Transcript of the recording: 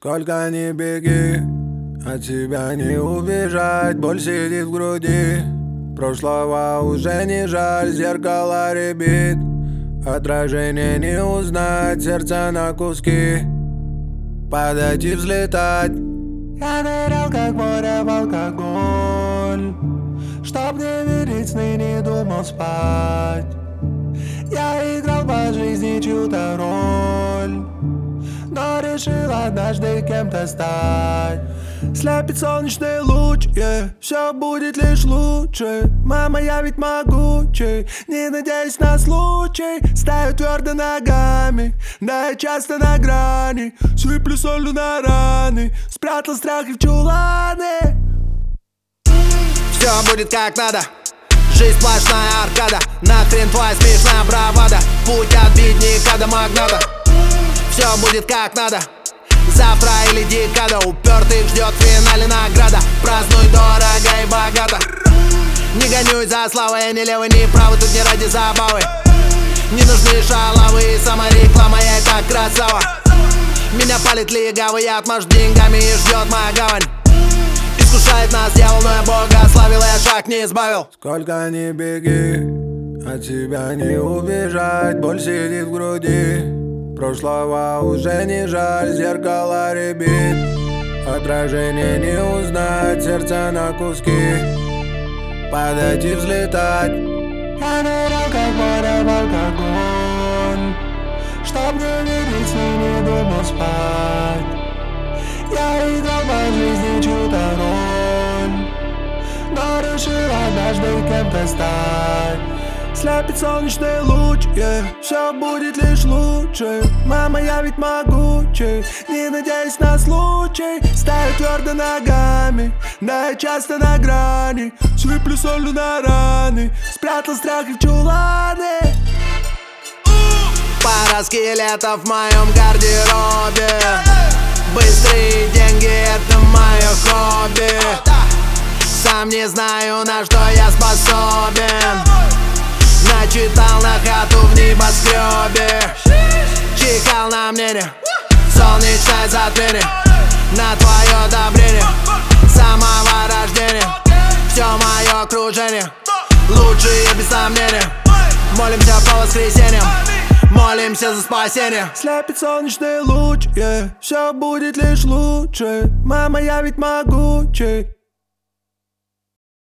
Сколько ни беги, от тебя не убежать. Боль сидит в груди, прошлого уже не жаль. Зеркало рябит, отражение не узнать. Сердце на куски, падать и взлетать. Я нырял как море в алкоголь, чтоб не видеть сны, не думал спать. Я играл по жизни чью-то роль, но решил однажды кем-то стать. Слепит солнечный луч, все будет лишь лучше. Мама, я ведь могучий, не надеюсь на случай. Стою твердо ногами, да я часто на грани. Сыплю солью на раны, спрятал страхи в чуланы. Все будет как надо, жизнь сплошная аркада. Нахрен твоя смешная бравада, путь отбить не до магната. Все будет как надо, завтра или декада. Упертых ждет в финале награда. Празднуй дорого и богато. Не гонюсь за славой, ни левый, ни правый, тут не ради забавы. Не нужны шалавы и самореклама, я и так красава. Меня палит легавый, я отмажу деньгами и ждет моя гавань. Искушает нас дьявол, но я Бога славил, я шаг не избавил. Сколько ни беги, от тебя не убежать. Боль сидит в груди, прошлого уже не жаль. Зеркало рябит, отражение не узнать. Сердце на куски, падать и взлетать. Я нырял как море в алкоголь, чтоб не видеть сны, не думал спать. Я играл по жизни чью-то роль, но решил однажды кем-то стать. Слепит солнечный луч, все будет лишь лучше. Мама, я ведь могучий, не надеюсь на случай. Стою твердо ногами, да я часто на грани. Сыплю солью на раны, спрятал страхи в чуланы. Пара скелетов в моем гардеробе. Быстрые деньги — это мое хобби. Сам не знаю, на что я способен. Начитал на хату в небоскребе. Чихал на мнение, солнечное затмение. На твое одобрение, самого рождения. Все мое окружение, лучшие без сомнения. Молимся по воскресеньям, молимся за спасение. Слепит солнечный луч, все будет лишь лучше. Мама, я ведь могучий,